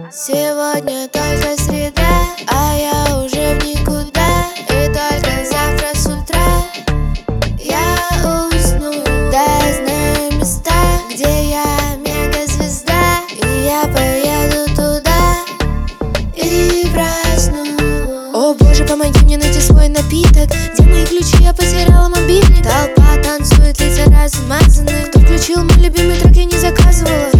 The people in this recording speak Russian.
Сегодня только среда, а я уже в никуда. И только завтра с утра я усну. Да, я знаю места, где я мегазвезда, и я поеду туда и проснусь. О боже, помоги мне найти свой напиток. Где мои ключи? Я потеряла мобильник. Толпа танцует, лица размазаны. Кто включил мой любимый